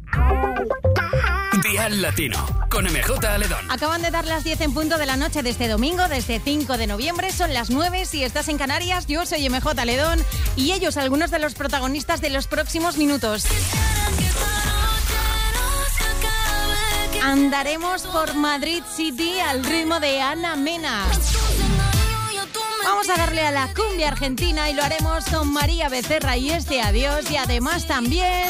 Dial Latino, con MJ Aledón. Acaban de dar las 10 en punto de la noche de este domingo, desde 5 de noviembre. Son las 9 si estás en Canarias. Yo soy MJ Aledón y ellos, algunos de los protagonistas de los próximos minutos. Andaremos por Madrid City al ritmo de Ana Mena. Vamos a darle a la cumbia argentina y lo haremos con María Becerra y este Adiós. Y además también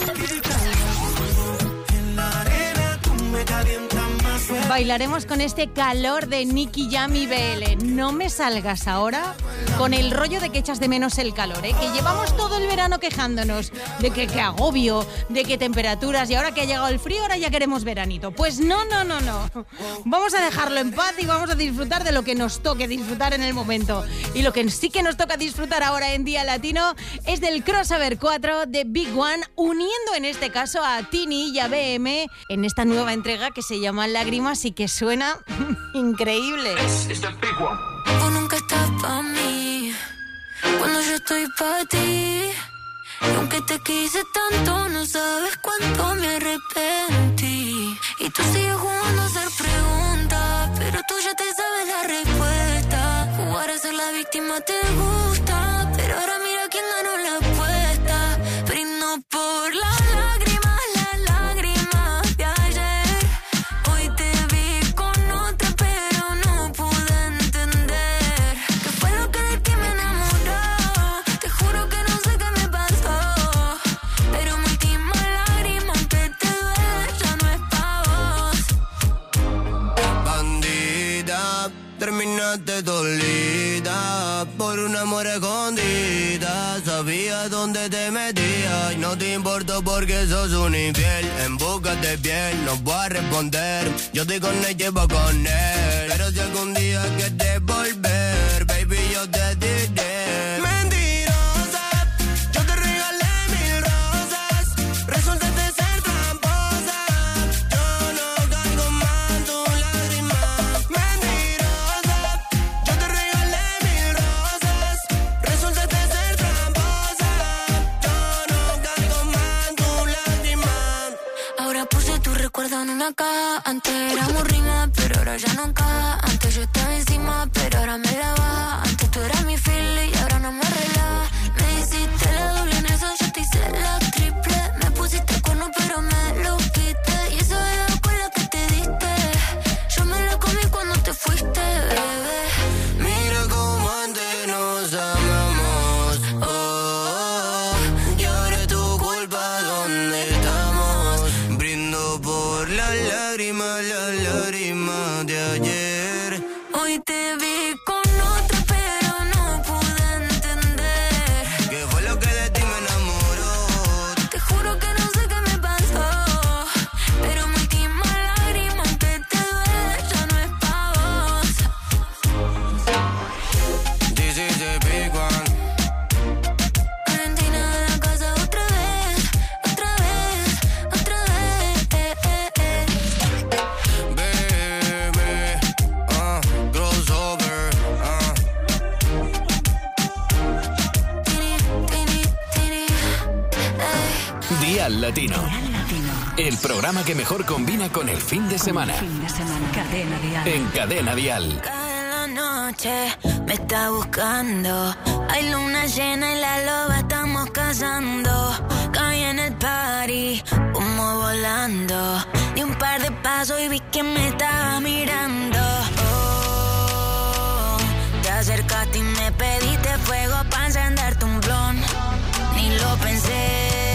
bailaremos con este Calor de Nicky Jam y BL. No me salgas ahora con el rollo de que echas de menos el calor, que llevamos todo el verano quejándonos de que agobio, de que temperaturas, y ahora que ha llegado el frío, ahora ya queremos veranito. Pues no. Vamos a dejarlo en paz y vamos a disfrutar de lo que nos toque disfrutar en el momento. Y lo que sí que nos toca disfrutar ahora en Día Latino es del crossover 4 de Big One, uniendo en este caso a Tini y a BM en esta nueva entrega que se llama Lágrimas y que suena increíble. Vos nunca estás pa' mí cuando yo estoy pa' ti. Y aunque te quise tanto, no sabes cuánto me arrepentí. Y tú sigues jugando a hacer preguntas, pero tú ya te sabes la respuesta. Jugar a ser la víctima te gusta, pero ahora mira quién ganó la apuesta. Brindo por las lágrimas de ayer. Hoy te vi con otra, pero no pude entender qué fue lo que de ti me enamoró. Te juro que no sé qué me pasó, pero mi última lágrima, aunque te duele, ya no es pa' vos. Bandida, terminaste dolida por un amor escondida. Sabía dónde te metías y no te importó porque sos un infiel. En busca de piel, no voy a responder. Yo estoy con ella y voy con él. Pero si algún día quieres volver, baby, yo te diré. Mentirosa, yo te regalé 1000 rosas. Resultaste ser tramposa. Yo no caigo más en tus lágrimas. Mentirosa, yo te regalé 1000 rosas. Resultaste ser tramposa. Yo no caigo más en tus lágrimas. Ahora puse tu recuerdo en una caja. Antes éramos rimas, pero ahora ya no encaja. Antes yo estaba encima, pero ahora me la baja. Antes tú eras mi file y ahora no me relaja. Me hiciste la doble en eso, yo te hice la triple. Me pusiste cuerno, pero me lo quité. Y esa bebida con la que te diste, yo me la comí cuando te fuiste, bebé. Mira cómo antes nos amamos. Oh, y ahora es tu culpa, ¿dónde estamos? Brindo por las lágrimas de ayer. Hoy te vi con otra, pero no pude entender ¿Qué fue lo que de ti me enamoró? te juro que no sé qué me pasó, pero mi última lágrima, aunque te duele, ya no es pa' vos. This is the big one. Argentina de la casa otra vez. Baby, crossover, Dial Latino. El programa que mejor combina con el fin de semana. Cadena Dial. En Cadena Dial. Cada noche me está buscando. Hay luna llena y la loba estamos cazando. Caí en el party, humo volando. Di un par de pasos y vi que me estaba mirando. Oh, te acercaste y me pediste fuego para encenderte un blon. Ni lo pensé,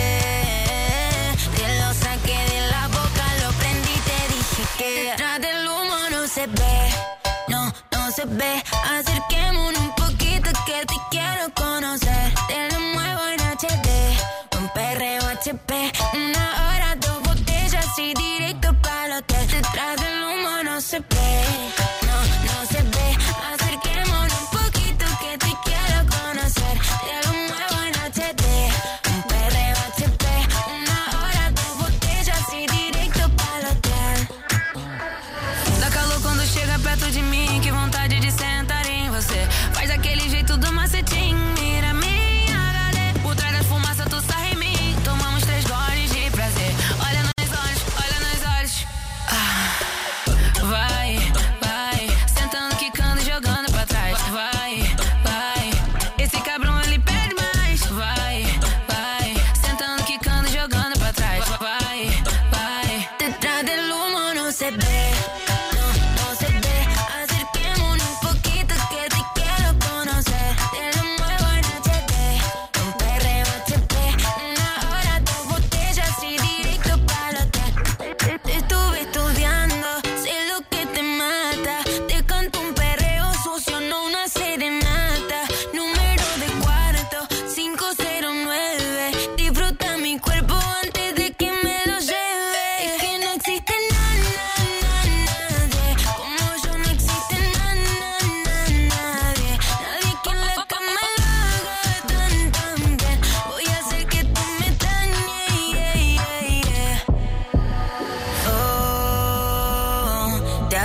te lo saqué de la boca, lo prendí y te dije que detrás del humo no se ve, no se ve. Acerquémonos un poquito que te quiero conocer. Te lo muevo en HD, un perreo HP. 1 hora, 2 botellas y directo para el hotel. Detrás del humo no se ve, no se ve. Acerquémonos un poquito que te quiero conocer. Te lo muevo en HD, un perreo HP. 1 hora, 2 botellas y directo para el hotel. Dá calor quando chega perto de mim, que vontade de sentar em você. Faz aquele jeito do macetinho, mira minha HD. Por trás da fumaça tu sai em mim, tomamos 3 goles de prazer.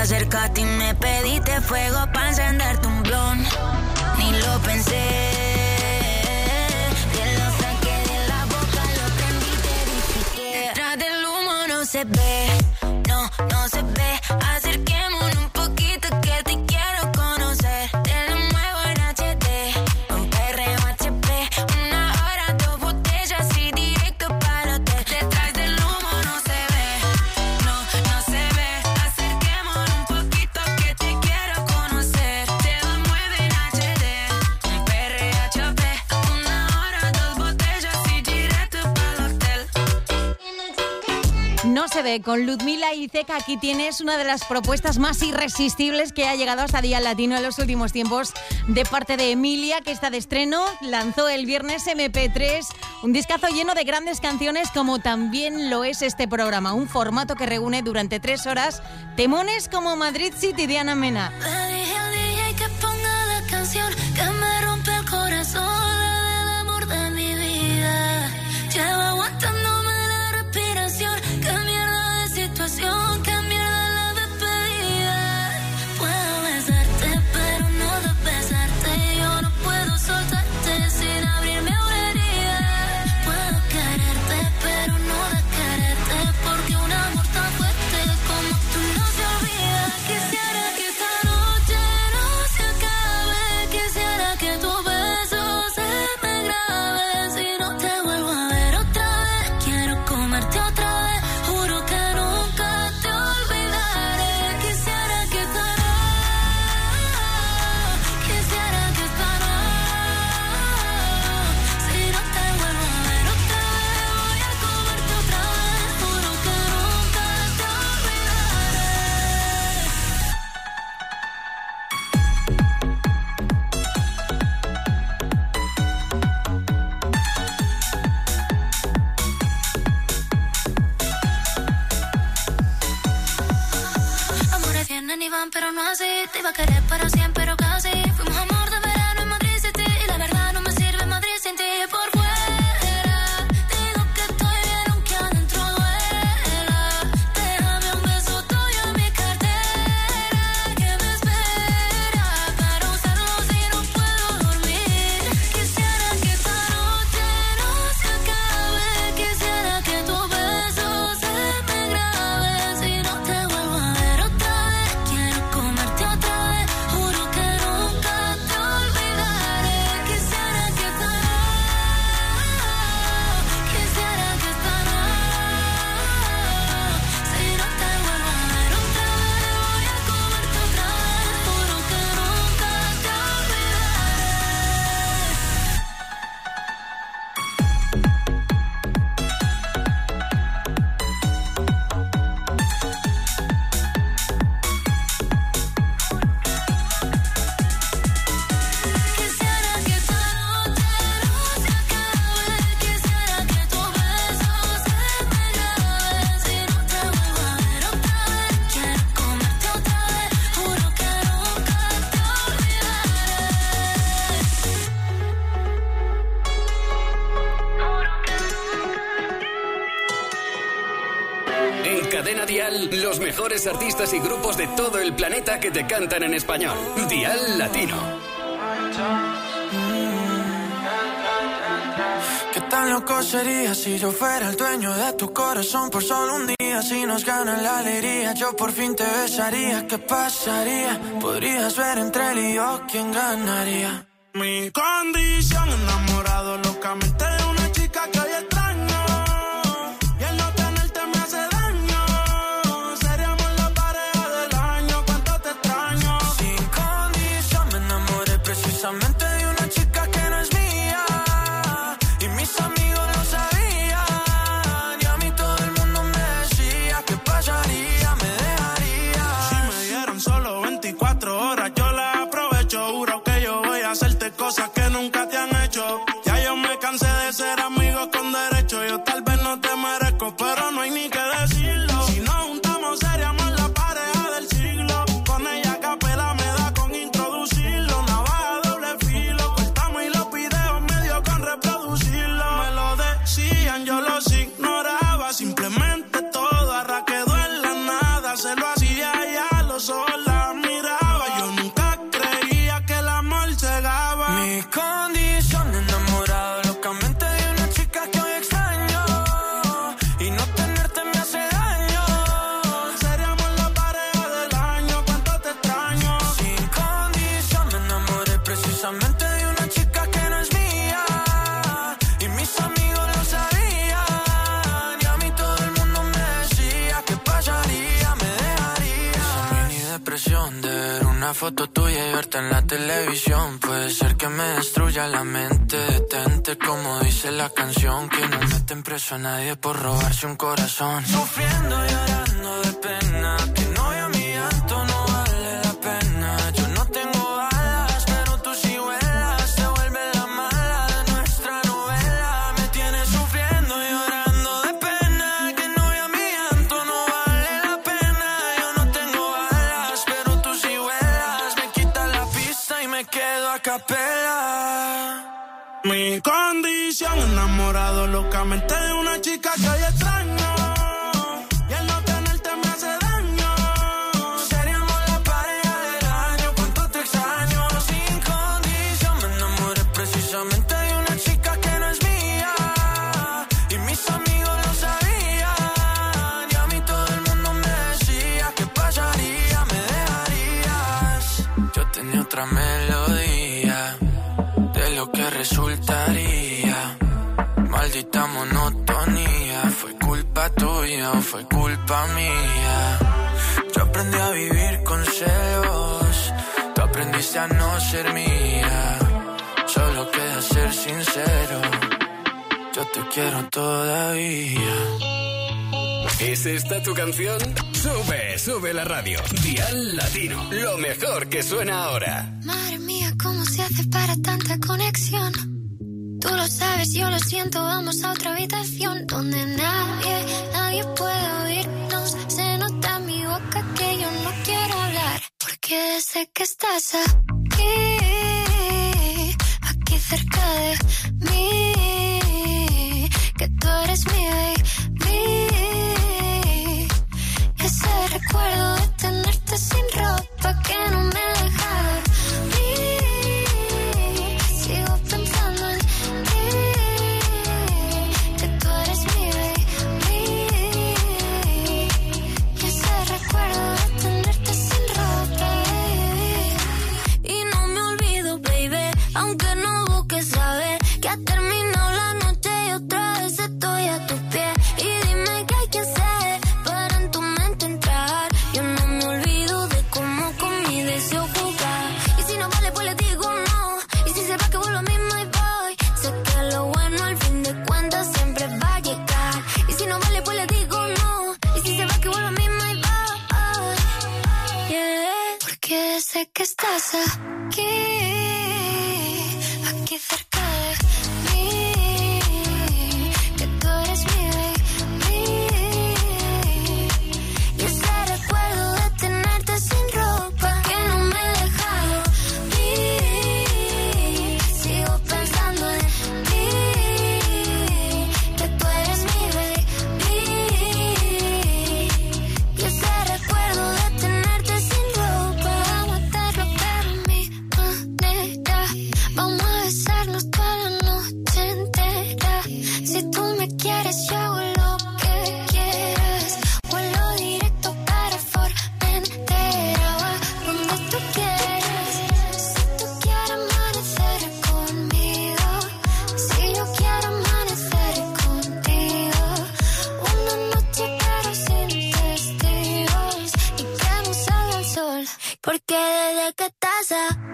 acercaste y me pediste fuego pa' encenderte un blon. Ni lo pensé, te lo saqué de la boca, lo prendí y te dije que detrás del humo no se ve, no se ve. Acerquémonos un poquito que te quiero conocer. Te lo muevo en HD, un perreo HP, 1 hora, 2 botellas y directo para el hotel. Detrás del humo no se ve, no se ve. Acerquémonos un poquito que te quiero conocer. Te lo muevo en HD, un perreo HP, 1 hora, 2 botellas y directo para el hotel. No se ve, con Ludmila y Zeka. Aquí tienes una de las propuestas más irresistibles que ha llegado hasta Día Latino en los últimos tiempos, de parte de Emilia, que está de estreno. Lanzó el viernes MP3, un discazo lleno de grandes canciones, como también lo es este programa, un formato que reúne durante 3 horas temones como Madrid City de Ana Mena. Le dije al DJ que ponga la canción que me rompe el corazón, la del amor de mi vida. Llevo aguantándome la respiración, qué mierda de situación, qué mierda la despedida. Puedo besarte, pero no de besarte. Yo no puedo soltarte sin abrirme una herida. Puedo quererte, pero no de quererte, porque un amor tan fuerte como tú no se olvida. Quisiera que esta noche no se acabe, quisiera que tu beso se me grabe. Si no te vuelvo a ver otra vez, quiero comerte otra vez, juro que nunca te olvidaré. Quisiera que esta noche, quisiera que esta noche, si no te vuelvo a ver otra vez, voy a comerte otra vez, juro que nunca te olvidaré. Amores vienen y van, pero no así. Te iba a querer para siempre, pero casi. Fuimos amor de verano en Madrid City, y la verdad no me sirve Madrid sin ti. Por fuera digo que estoy bien, aunque adentro duela. Déjame un beso tuyo en mi cartera, que me espera para usarlo si no puedo dormir. Quisiera que esta noche no se acabe, quisiera que tu beso se me grabe. Si no te vuelvo a ver otra vez, quiero comerte otra vez, juro que nunca te olvidaré. Quisiera que esta noche, quisiera que esta noche, si no te vuelvo a ver otra vez, voy a comerte otra vez, juro que nunca te Quisiera que esta noche no se acabe, quisiera que tu beso se me grabe. Si no te vuelvo a ver otra vez, quiero comerte otra vez, juro que nunca te olvidaré. En Cadena Dial, los mejores artistas y grupos de todo el planeta que te cantan en español. Dial Latino. ¿Qué tan loco sería si yo fuera el dueño de tu corazón por solo un día? Si nos gana la alegría, yo por fin te besaría. ¿Qué pasaría? Podrías ver entre él y yo quién ganaría. Mi condición, enamorado locamente de una chica que hoy extraño, y el no tenerte me hace daño. Seríamos la pareja del año, cuánto te extraño. Sin condición me enamoré precisamente de una chica que no es mía, y mis amigos lo sabían, y a mí todo el mundo me decía ¿qué pasaría? Me dejaría. Si me dieran solo 24 horas yo las aprovecho, juro que yo voy a hacerte cosas que nunca te han hecho. Ya yo me cansé de una foto tuya y verte en la televisión. Puede ser que me destruya la mente. Detente como dice la canción, que no meten preso a nadie por robarse un corazón. Sufriendo y llorando de pena, que no vea mi llanto, no vale la pena. Yo no tengo alas, pero tú sí vuelas. Te vuelve la mala de nuestra novela. Me tienes sufriendo y llorando de pena, que no vea mi llanto, no vale la pena. Yo no tengo alas, pero tú sí vuelas. Me quitas la pista y me quedo a capela. Mi condición, enamorado locamente de una chica que hoy extraño. Y el no tenerte me hace daño. Seríamos la pareja del año, cuánto te extraño. Sin condición me enamoré precisamente de una chica que no es mía. Y mis amigos lo sabían. Y a mí todo el mundo me decía, ¿qué pasaría? ¿Me dejarías? Yo tenía otra melodía de lo que resultaría. Maldita monotonía. ¿Fue culpa tuya o fue culpa mía? Yo aprendí a vivir con celos. Tú aprendiste a no ser mía. Solo queda ser sincero. Yo te quiero todavía. ¿Es esta tu canción? Sube, sube la radio. Dial Latino, lo mejor que suena ahora. Madre mía, ¿cómo se hace para tanta conexión? Tú lo sabes, yo lo siento, vamos a otra habitación donde nadie puede oírnos. Se nota en mi boca que yo no quiero hablar, porque sé que estás aquí cerca de mí, que tú eres mi baby. Ese recuerdo de tenerte sin ropa que no me deja dormir. Sigo pensando en ti, que tú eres mi baby. Ese recuerdo de tenerte sin ropa, baby. Y no me olvido, baby, aunque no busques saber que ha terminado la noche y otra vez estoy a tus pies. Y dime qué hay que hacer para en tu mente entrar. Yo no me olvido de cómo con mi deseo jugar. Y si no vale, pues le digo no. Y si se va, que vuelvo a mí, my boy. Sé que lo bueno al fin de cuentas siempre va a llegar. Y si no vale, pues le digo no. Y si se va, que vuelvo a mí, my boy. Yeah. Porque sé que estás aquí cerca de mí, que tú eres mi baby. Y ese recuerdo de tenerte sin ropa que no me deja dormir. Sigo pensando en ti, que tú eres mi baby. Y ese recuerdo de tenerte sin ropa. Vamos a hacerlo pero a mi manera. Vamos a besarnos toda la noche entera. Si tú me quieres, yo hago lo que quieras. Vuelo directo para Formentera. Va donde tú quieras. Si tú quieres amanecer conmigo, si yo quiero amanecer contigo. Una noche pero sin testigos y que no salga el sol. Porque desde que estás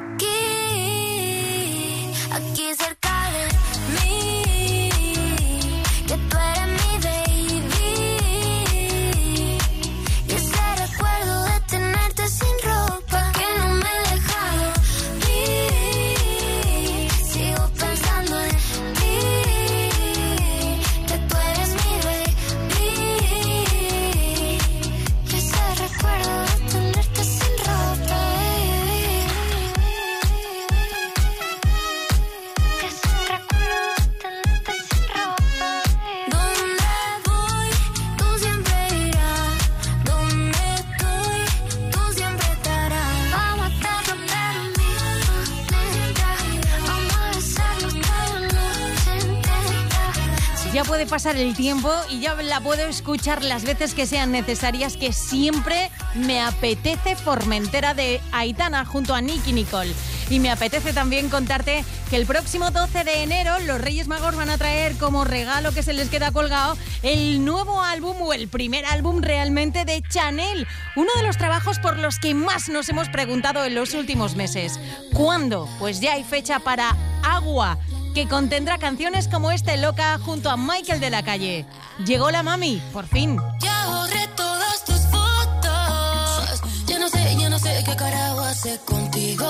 aquí cerca de mí, que tú eres mi baby. Y ese recuerdo de tenerte sin ropa que no me deja dormir. Sigo pensando en ti, que tú eres mi baby. Y ese recuerdo de tenerte sin ropa, baby. Ese recuerdo de tenerte sin ropa, baby. Donde voy, tú siempre irás. Donde estoy, tú siempre estarás. Vamos a hacerlo pero mi manera. Vamos a besarnos toda la noche entera. Ya puede pasar el tiempo y ya la puedo escuchar las veces que sean necesarias, que siempre me apetece Formentera de Aitana junto a Nicky Nicole. Y me apetece también contarte que el próximo 12 de enero los Reyes Magos van a traer como regalo que se les queda colgado el nuevo álbum o el primer álbum realmente de Chanel. Uno de los trabajos por los que más nos hemos preguntado en los últimos meses. ¿Cuándo? Pues ya hay fecha para Agua, que contendrá canciones como este Loca junto a Michael de la Calle. Llegó la mami, por fin. Ya borré todas tus fotos. Ya no sé qué carajo hacer contigo.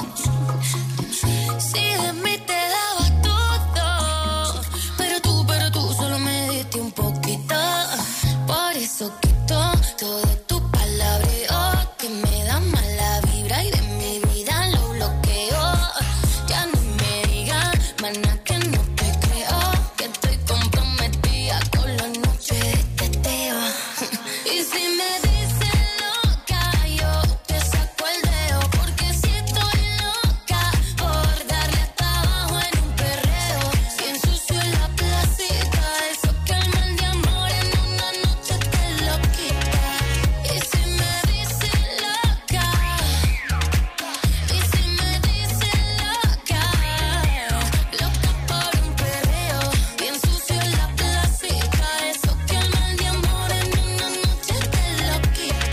Si de mí te daba todo, pero tú solo me diste un poquito. Por eso quito todo tu palabreo, que me da mala vibra y de mi vida lo bloqueo. Ya no me digas, mana, que no te creo, que estoy comprometida con la noche de teteo. Y si me dices loca, yo te saco el dedo, porque si estoy loca por darle hasta abajo en un perreo. Si ensucio la placita, eso que el mal de amor en una noche te lo quita. Y si me dices loca, y si me dices loca, loca por un perreo. Y ensucio la placita, eso que el mal de amor en una noche te lo quita.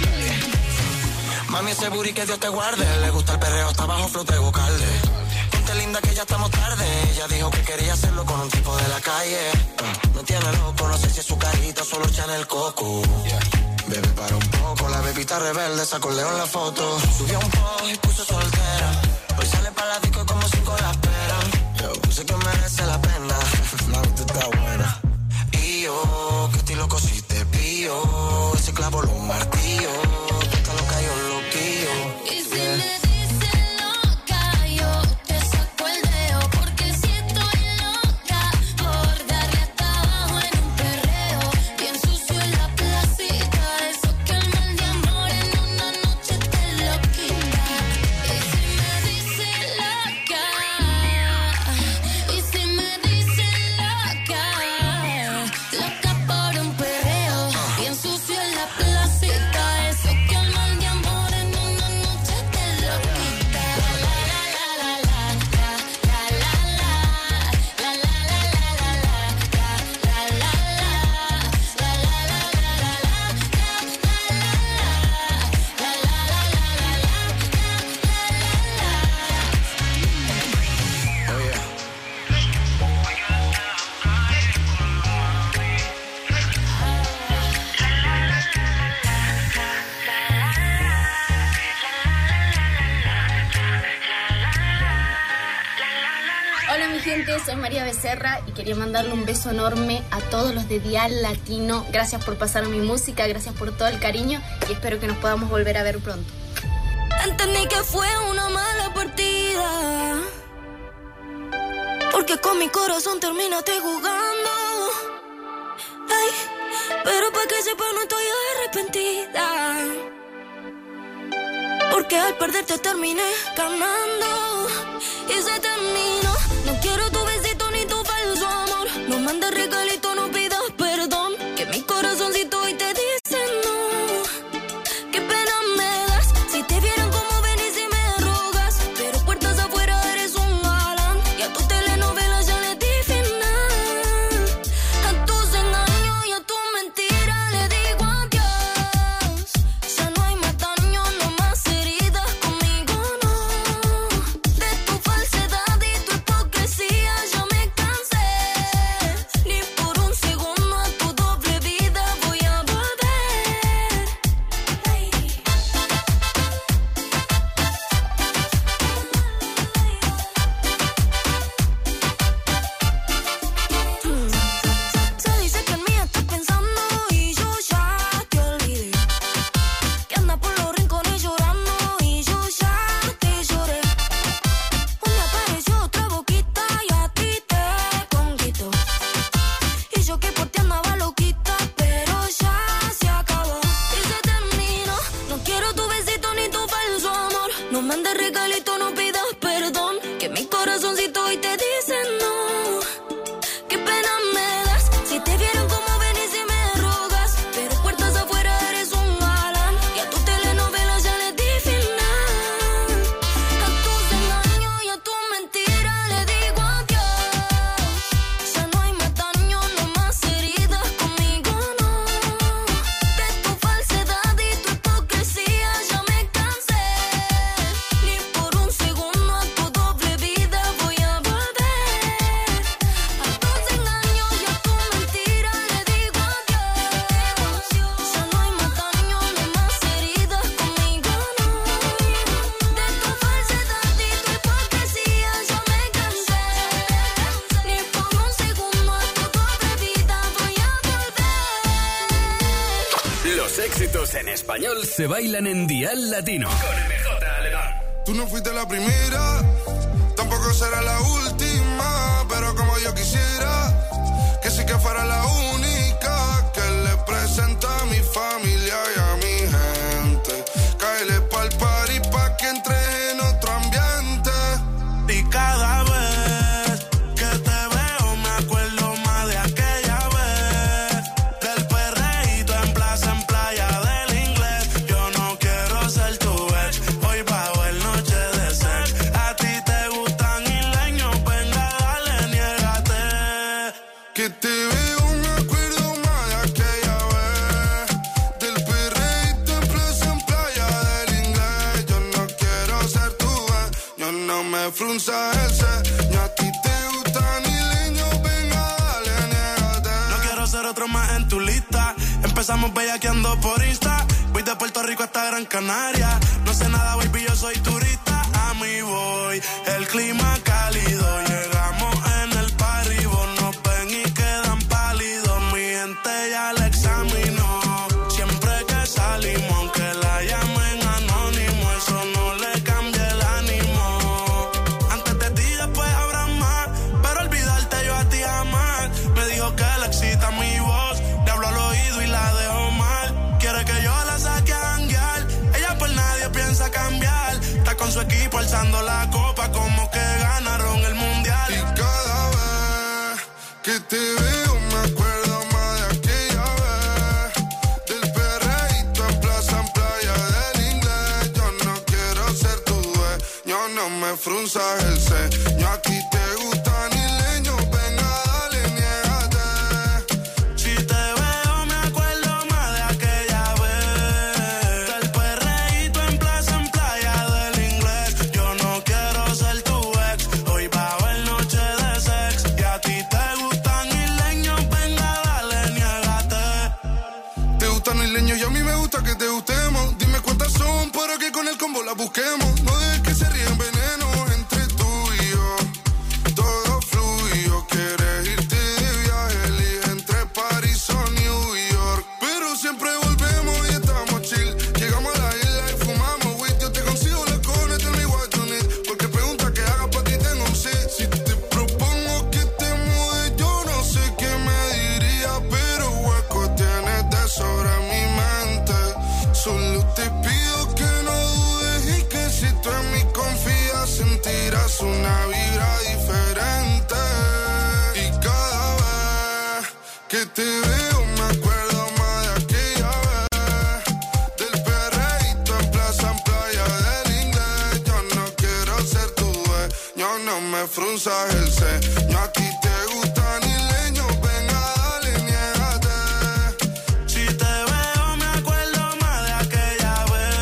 Mami, ese booty que Dios te guarde. Le gusta el perreo, hasta abajo flote bucalde. Ponte linda que ya estamos tarde. Ella dijo que quería hacerlo con un tipo de la calle. Me tiene loco, no sé si es su carita, solo Chanel Coco. Bebé, para un poco, la bebita rebelde sacó Leo en la foto. Subió un post y puso soltera. Hoy sale para la disco como 5 la esperan. Yo sé que merece la pena, la vista está buena. Y yo, que estoy loco si te pillo. Ese clavo lo martillo. Tú estás loca, yo loquillo. Y si me dices loca, yo te saco el dedo, porque si estoy loca por darle hasta abajo en un perreo. Y ensucio la placita, eso que el mal de amor en una noche te lo quita. Y si me dices loca, y si me dices loca, loca por un perreo. Y ensucio la placita, eso que el mal de amor en una noche te lo quita. La la la la la la la la la la Hola mi gente, soy María Becerra y quería mandarle un beso enorme a todos los de Dial Latino. Gracias por pasar mi música, gracias por todo el cariño y espero que nos podamos volver a ver pronto. Entendí que fue una mala partida, porque con mi corazón terminaste jugando. Ay, pero para que sepa no estoy arrepentida, porque al perderte terminé ganando. Y se terminó. No quiero tu besito ni tu falso amor. No mandes regalito, no pidas perdón, que mi corazoncito hoy te dice no. Qué pena me das, si te vieran como venís y me rogas, pero puertas afuera eres un galán, y a tu telenovela ya le di final. A tus engaños y a tu mentira le digo adiós. Ya no hay más daño, no más heridas, conmigo no. De tu falsedad y tu Los éxitos en español se bailan en Dial Latino. Con MJ Alemán. Tú no fuiste la primera, tampoco será la última, pero como yo quisiera que sí que fuera la única que le presenta a mi familia y a mi gente. Cáele pa'l party pa' que entre en otro ambiente. Y cada vez que te veo me acuerdo más de aquella vez, del perreíto en plaza, en playa del Inglés. Yo no quiero ser tu ex, hoy bajo el noche de sex. A ti te gustan isleños, venga dale, niégate. Que te veo me acuerdo más de aquella vez, del perreíto en plaza, en playa del Inglés. Yo no quiero ser tu ex, yo no me frunza el ceño. A ti te gustan isleños, venga dale, niégate. No quiero ser otro más en tu lista. Empezamos bellaqueando por Insta. Voy de Puerto Rico hasta Gran Canaria. No sé nada, baby, yo soy turista. A mí voy, el clima cálido. Llegamos en el party, vos nos ven y quedan pálidos. Mi gente ya la examinó. Siempre que salimos, aunque la llamen anónimo, eso no le cambia el ánimo. Antes de ti, después habrá más, pero olvidarte yo a ti jamás. Me dijo que le excita mi voz, le hablo al oído y la dejo mal. Quiere que yo la saque a janguear, ella por nadie piensa cambiar. Está con su equipo alzando la copa como que ganaron el mundial. Y cada vez que te veo me acuerdo más de aquella vez, del perreíto en plaza, en playa del Inglés. Yo no quiero ser tu dueño, no me frunzas el ceño. A ti te gustan isleños, venga dale, niégate. Si te veo me acuerdo más de aquella vez, del perreíto en plaza, en playa del Inglés. Yo no quiero ser tu ex, hoy bajo el noche de sex. Y a ti te gustan isleños, venga dale, niégate. Te gustan isleños y a mí me gusta que te gustemos. Dime cuántas son para que con el combo las busquemos. No dejes que se ríen veneno entre tú y yo. Todo fluyo, quieres irte de viaje, elige entre París o New York. Pero siempre volvemos y estamos chill. Llegamos a la isla y fumamos weed. Yo te consigo la cone, tell me what you need. Porque pregunta que haga pa' ti tengo un sí. Si te propongo que te mude, yo no sé qué me diría, pero hueco tienes de sobra en mi mente. Solo te pido que no dudes y que si tú en mí confías sentirás una vibra diferente. Y cada vez que te veo me acuerdo más de aquella vez, del perreíto en plaza, en playa del Inglés. Yo no quiero ser tu dueño, no me frunzas el ceño. A ti te gustan isleños, venga dale, niégate. Si te veo me acuerdo más de aquella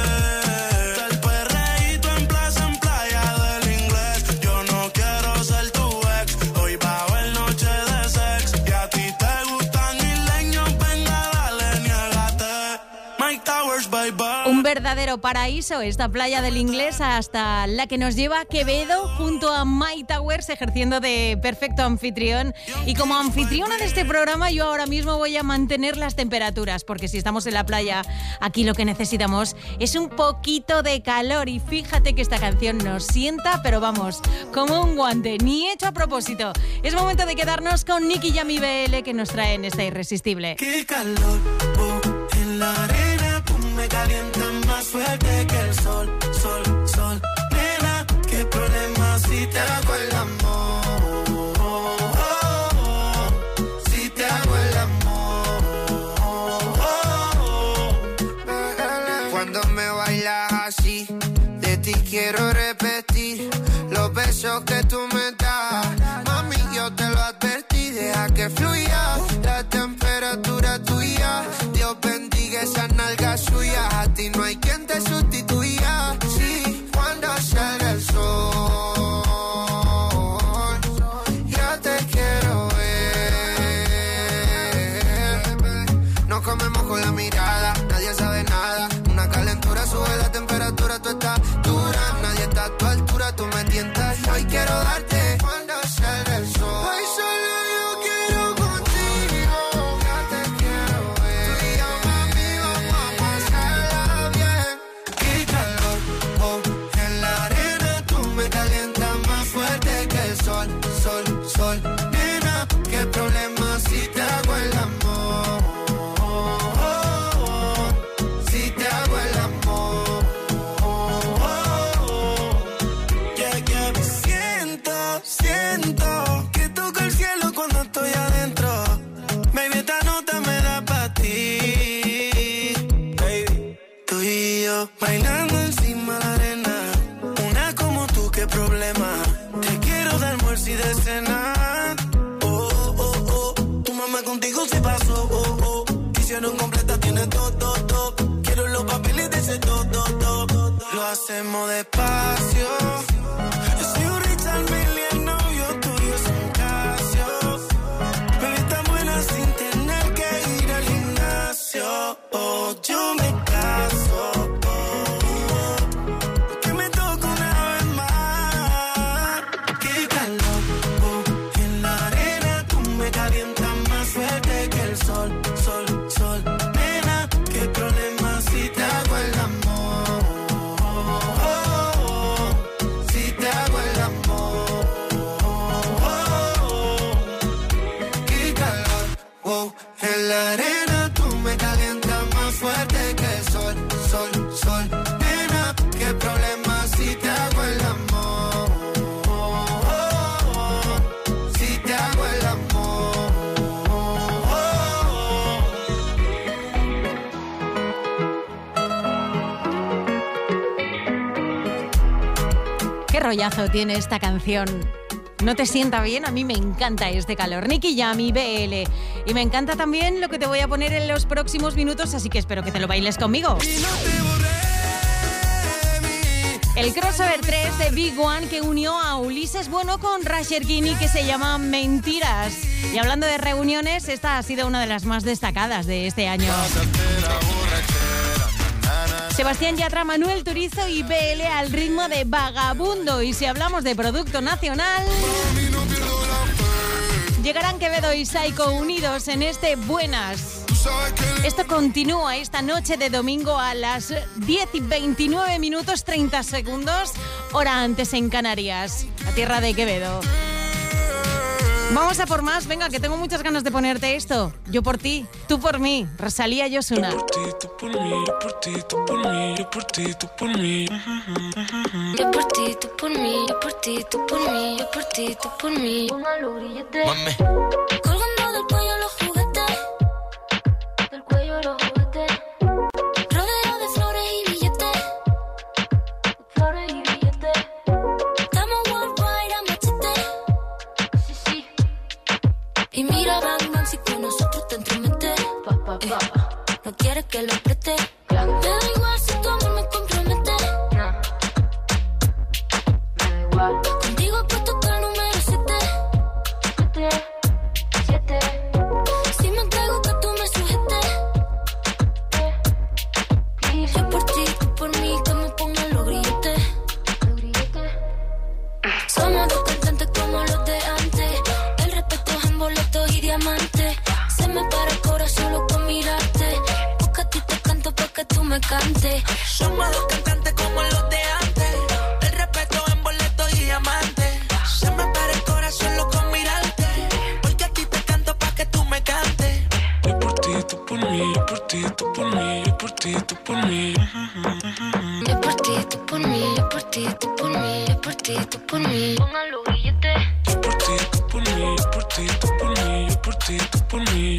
vez, del perreíto en plaza, en playa del Inglés. Yo no quiero ser tu ex, hoy bajo el noche de sex. Y a ti te gustan isleños, venga dale, niégate. Mike Towers, bye bye. Un verdadero paraíso esta playa del Inglés, hasta la que nos lleva Quevedo junto a Mike Towers ejerciendo de perfecto anfitrión. Y como anfitriona de este programa yo ahora mismo voy a mantener las temperaturas, porque si estamos en la playa aquí lo que necesitamos es un poquito de calor. Y fíjate que esta canción nos sienta, pero vamos, como un guante, ni hecho a propósito. Es momento de quedarnos con Nicky Jam y BL, que nos traen esta irresistible. Qué calor, en la arena, me calienta más fuerte que el sol, sol, sol. Nena, qué problema si te hago el amor, si te hago el amor. Cuando me bailas así, de ti quiero repetir los besos que tú me das. Mami, yo te lo advertí, deja que fluya la temperatura tuya. Dios bendiga esas nalgas suyas, a ti no hay quien te sustituya. Sí, cuando sale el sol, ya te quiero ver. Nos comemos con la mirada, nadie sabe nada. Una calentura sube la temperatura, tú estás dura. Nadie está a tu altura, tú me tientas. Hoy quiero darte cuando sale el sol. Hoy solo yo quiero contigo, ya te quiero ver. Tú y yo, mami, vamos Quiero los papeles de ese lo hacemos despacio. Yo soy un Richard Mille, el novio tuyo es un Casio. Bebé tan buena sin tener que ir al gimnasio. Oh, yo me caso. Que me toque una vez más. Qué calor, en la arena tú me calientas más fuerte que el sol, sol, sol. Nena, qué problema si te hago el amor. Si te hago el amor. Qué calor, wow. En la arena tú me calientas más fuerte que el sol, sol, sol. Nena, qué problema si te hago el amor. Si te hago el amor. Qué rollazo tiene esta canción. ¿No te sienta bien? A mí me encanta este calor. Nicky Jam y BL. Y me encanta también lo que te voy a poner en los próximos minutos, así que espero que te lo bailes conmigo. El crossover 3 de Big One que unió a Ulises Bueno con Rasher Gini, que se llama Mentiras. Y hablando de reuniones, esta ha sido una de las más destacadas de este año. Sebastián Yatra, Manuel Turizo y BL al ritmo de Vagabundo. Y si hablamos de producto nacional, llegarán Quevedo y Saiko unidos en este Buenas. Esto continúa esta noche de domingo a las 10:29 minutos 30 segundos, hora antes en Canarias, la tierra de Quevedo. Vamos a por más, venga, que tengo muchas ganas de ponerte esto. Yo por ti, tú por mí. Rosalía y Ozuna. Yo por ti, tú por mí, yo por ti, tú por mí, yo por ti, tú por mí. Yo por ti, tú por mí, yo por ti, tú por mí, yo por ti, tú por mí. Póngalo grillete. Mame. Colgando del cuello los juguetes, del cuello los juguetes. Rodeo de flores y billetes, flores y billetes. Estamos worldwide a machete. Sí, sí. Y mira, bang, bang, si con nosotros te entromete. No quieres que lo preste. Me da igual si tu amor me compromete. Me da igual. Contigo puesto que el número 7. Si me entrego que tú me sujetes. Yo por ti, tú por mí, que me pongan los grilletes. Somos dos cantantes como los de antes. El respeto es en boletos y diamantes. Se me para el corazón solo con mirarte. Porque a ti te canto para que tú me cantes. Somos dos cantantes como los de antes. El respeto en boletos y diamantes. Se me para el corazón solo con mirarte. Porque a ti te canto pa' que tú me cantes. Yo por ti, tú por mí, yo por ti, tú por mí, yo por ti, tú por mí. Yo por ti, tú por mí, yo por ti, tú por mí, yo por ti, tú por mí. Pongan los grilletes. Yo por ti, tú por mí, yo por ti, tú por mí, yo por ti, tú por mí.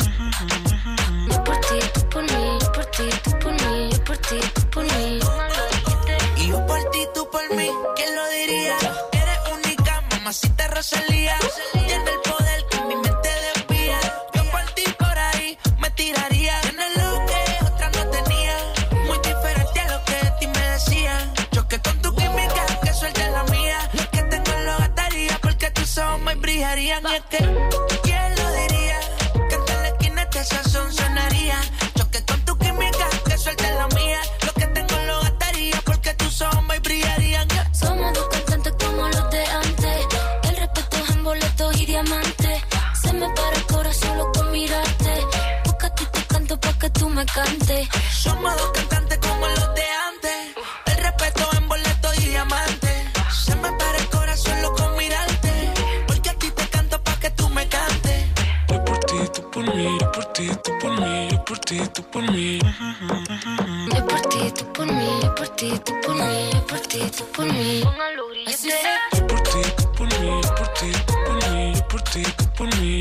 Yo por ti, tú por mí, yo por ti, tú por mí, yo por ti, tú por mí. Pongan los grilletes. Y yo por ti, tú por mí, ¿quién lo diría? Eres única, mamacita Rosalía. Tienes el poder que mi mente desvía. Yo por ti por ahí me tiraría. Tienes lo que otra no tenía. Muy diferente a lo que de ti me decían. Choque con tu química, que suelte la mía. Lo que tengo lo gastaría porque tus ojos me brillarían. Y es que, ¿quién lo diría? Que en la esquina este sazón sonaría. Choque con tu química, que suelte la mía. Lo que tengo lo gastaría porque tus ojos me brillarían. Somos dos cantantes como los de antes. El respeto es en boletos y diamantes. Se me para el corazón solo con mirarte. Porque a ti te canto pa' que tú me cantes. Somos dos cantantes como los de antes. El respeto en boletos y diamantes. Se me para el corazón solo con mirarte. Porque a ti te canto pa' que tú me cantes. Yo por ti, tú por mí, yo por ti, tú por mí, yo por ti, tú por mí. Yo por ti, tú por mí, yo por ti, tú por mí, yo por ti, tú por mí. Pongan los grilletes. Yo por ti, tú por mí, yo por ti, tú por mí, yo por ti, tú por mí.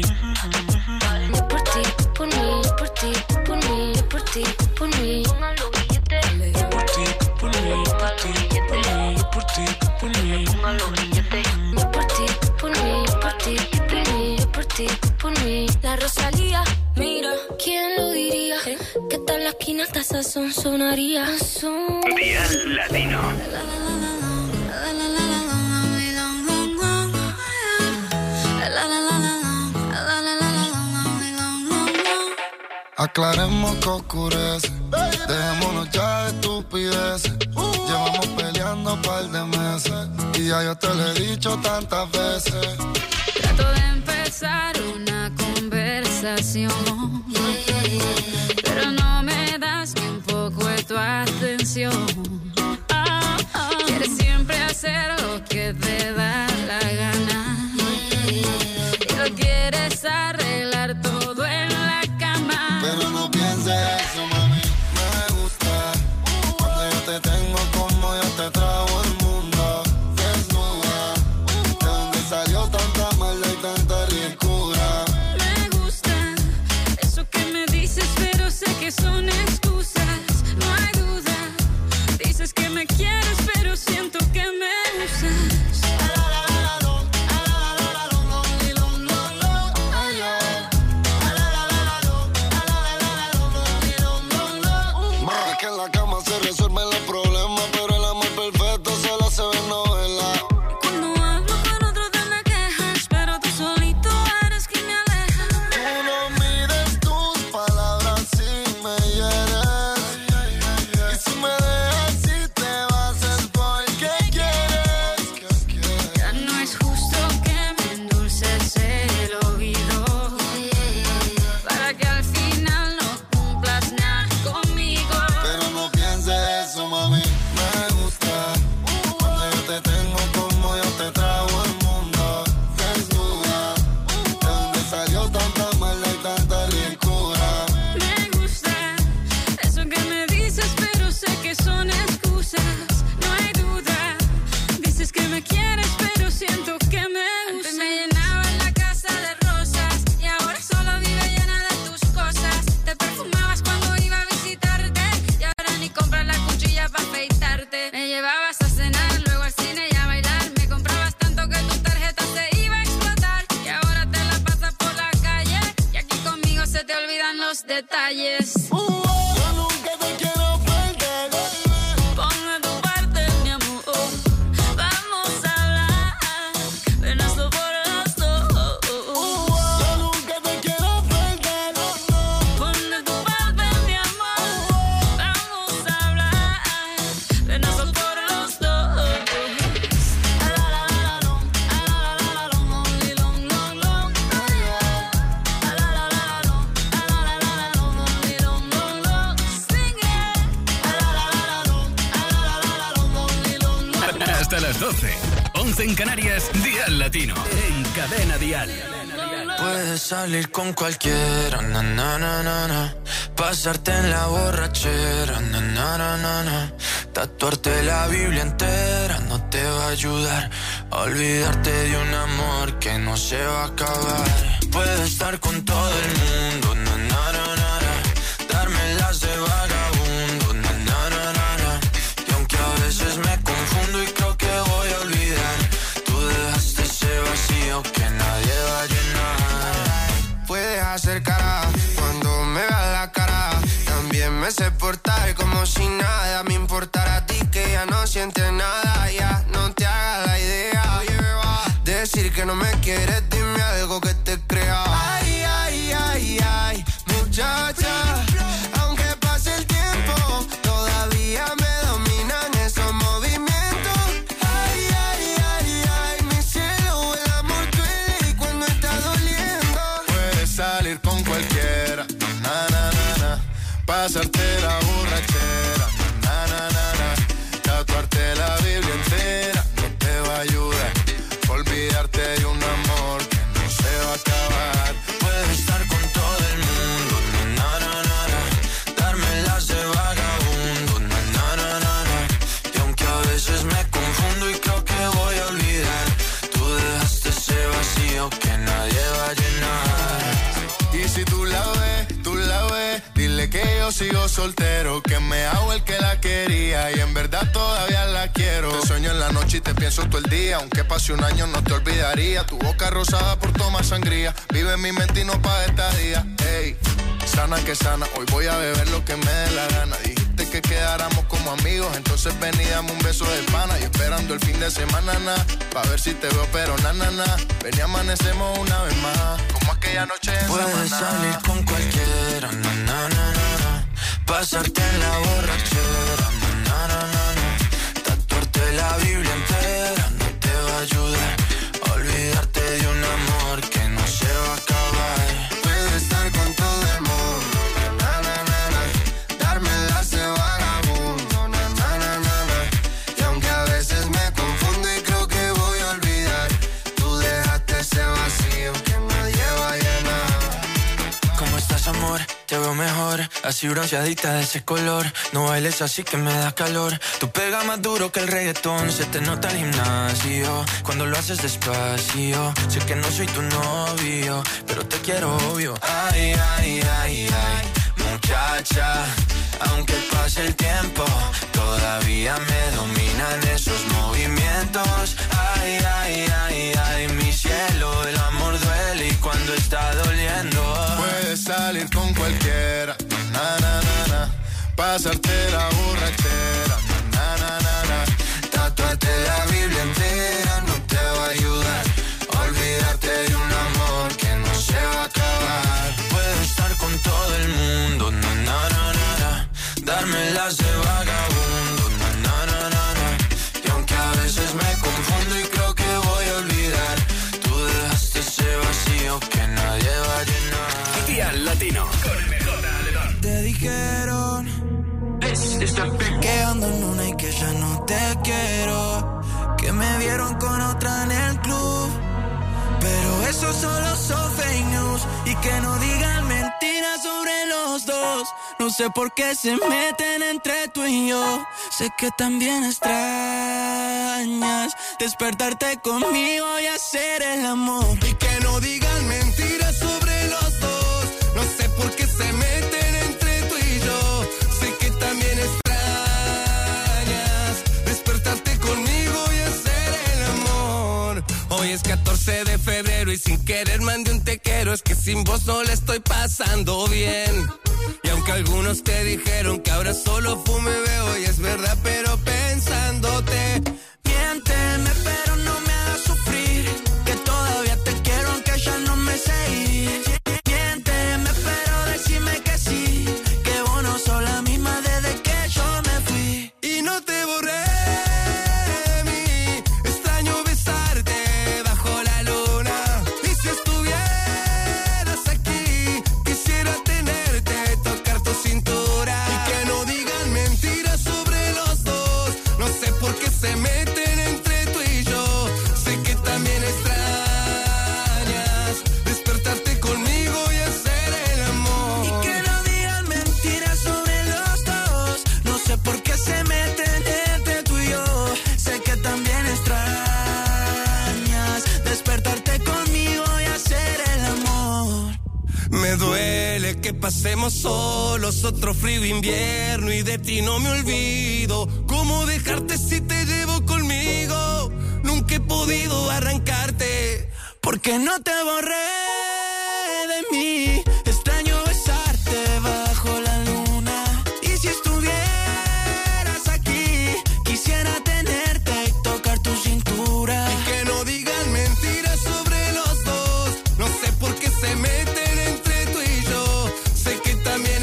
Yo por ti, tú por mí, yo por ti, tú por mí, yo por ti, tú por mí. Pongan los grilletes. Yo por ti, tú por mí, yo por ti, tú por mí, yo por ti, tú por mí. Pongan los grilletes. Yo por ti, tú por mí, yo por ti, tú por mí, yo por ti, tú por mí. La Rosalía, mira, ¿quién lo diría? Que está en la esquina esta sazón sonaría. Dial Latino. Aclaremos que oscurece, dejémonos ya de estupideces. Llevamos peleando un par de meses y ya yo te lo he dicho tantas veces. Trato de empezar una conversación, pero no me das ni un poco de tu atención. Quieres siempre hacer lo que te da la gana y lo quieres arreglar todo en la cama. Pero no pienses eso, mami, me gusta cuando yo te tengo como yo te trago el mundo. Desnuda, de donde salió tanta maldad y tanta ricura. Me gusta eso que me dices, pero sé que son excusas, no hay duda. Dices que me quieres, pero siento que me usas. Que en la cama se resuelven los problemas, pero el amor perfecto solo se ve en novela. Cuando hablo con otro te me quejas, pero tú solito eres quien me aleja. Tú no mides tus palabras si me hieres, y si me dejas si te vas es porque quieres. Ya no es justo que me endulces el oído, para que al final no cumplas nada conmigo. Pero no pienses eso, mami, me gusta cuando yo te tengo como yo te trago el mundo. Desnuda, de donde salió tanta maldad y tanta ricura. Me gusta eso que me dices, pero sé que son excusas, no hay duda. Dices que me quieres, pero siento que me usas. Antes me llenaba la casa de rosas y ahora solo vive llena de tus cosas. Te perfumabas cuando iba a visitarte y ahora ni compras la cuchilla para afeitarte. Me llevabas a cenar, luego al cine y a bailar. Me comprabas tanto que tu tarjeta se iba a explotar y ahora te la pasas por la calle y aquí conmigo se te olvidan los detalles. Yo nunca te quiero perder. Ponme tu parte, mi amor. Vamos a hablar, ven hazlo por los dos. Yo nunca te quiero perder. Ponme tu parte, mi amor. Vamos a hablar, ven hazlo por los dos. Hasta las 12, 11 en Canarias, Dial Latino, en Cadena Dial. Puedes salir con cualquiera, na, na, na, na, na. Pasarte en la borrachera, na, na, na, na, na. Tatuarte la Biblia entera no te va a ayudar a olvidarte de un amor que no se va a acabar. Puedes estar con todo el mundo, na, na, na, na, na. Darme las de vagabundo, na, na, na, na, na. Y aunque a veces me confundo y creo que voy a olvidar, tú dejaste ese vacío que nadie va a llenar. Puedes hacer cara cuando me veas la cara. También me sé portar como si nada me importara a ti, que ya no sientes nada. Ya no te hagas la idea. Decir que no me quieres, dime algo que te crea. Ay, ay, ay, ay, muchacha. Aunque pase el tiempo, todavía me dominan esos movimientos. Ay, ay, ay, ay, mi cielo, el amor duele cuando está doliendo. Puedes salir con cualquiera, na, na, na, na. Pasarte la borrachera, na, na, na, na. Tatuarte la Biblia entera no te va a ayudar. Olvidarte de un amor que no se va a acabar. Puedes estar con todo el mundo, na, na, na, na. yo sigo soltero, que me hago el que la quería y en verdad todavía la quiero. Te sueño en la noche y te pienso todo el día, aunque pase un año no te olvidaría. Tu boca rosada por tomar sangría, vive en mi mente y no pa' esta día. Ey, sana que sana, hoy voy a beber lo que me dé la gana. Dijiste que quedáramos como amigos, entonces ven y dame un beso de pana. Y esperando el fin de semana, pa' ver si te veo, pero ven y amanecemos una vez más, como aquella noche en Puedes Samaná. salir con cualquiera, pasarte en la borrachera, tatuarte la Biblia entera no te va a ayudar. Olvidarte de un amor que no se va a acabar. Puedes estar con todo el mundo, dármelas de vagabundo, y aunque a veces me confundo y creo que voy a olvidar, tú dejaste ese vacío que nadie va a llenar. ¿Cómo estás, amor? Te veo mejor, así bronceadita de ese color. No bailes así que me da calor. Tú pegas más duro que el reggaetón. Se te nota el gimnasio cuando lo haces despacio. Sé que no soy tu novio, pero te quiero obvio. Ay, ay, ay, ay, muchacha, aunque pase el tiempo, todavía me dominan esos movimientos. Ay, ay, ay, ay, mi cielo, el amor duele y cuando está doliendo. Puedes salir con cualquiera, pasarte la borrachera, tatuarte la Biblia entera no te va a ayudar. Olvídate de un amor que no se va a acabar. Puedo estar con todo el mundo, dármelas de vagabundo, y aunque a veces me confundo y creo que voy a olvidar, tú dejaste ese vacío que nadie va a llenar. Dial Latino con MJ Aledón. Te dijeron que ando en una y que ya no te quiero, que me vieron con otra en el club, pero eso solo son fake news y que no digan mentiras sobre los dos. No sé por qué se meten entre tú y yo. Sé que también extrañas despertarte conmigo y hacer el amor. Y que no digan mentiras sobre los dos. No sé por qué se meten entre tú y yo. Sé que también extrañas despertarte conmigo y hacer el amor. Hoy es 14 de febrero y sin querer mandé un te quiero. Es que sin vos no le estoy pasando bien. Y aunque algunos te dijeron que ahora solo fume veo y es verdad, pero pensándote, miénteme pero no me hagas sufrir, que todavía te quiero aunque ya no me sé ir. Miénteme pero decime que sí, que vos no sos la misma desde que yo me fui. Y no te borré de mí, extraño besarte bajo la luna. Y si estuvieras aquí, quisiera tenerte, tocar tu cintura. Y que no digan mentiras sobre los dos. No sé por qué se meten entre tú y yo. Sé que también extrañas despertarte conmigo y hacer el amor. Y que no digan mentiras sobre los dos. No sé por qué se meten entre tú y yo. Sé que también extrañas despertarte conmigo y hacer el amor. Me duele que pasemos solos otro frío invierno y de ti no me olvido. ¿Cómo dejarte si te llevo conmigo? Nunca he podido arrancarte. Porque no te borré de mí. Extraño besarte bajo la luna. Y si estuvieras aquí, quisiera tenerte y tocar tu cintura. Y que no digan mentiras sobre los dos. No sé por qué se meten entre tú y yo. Sé que también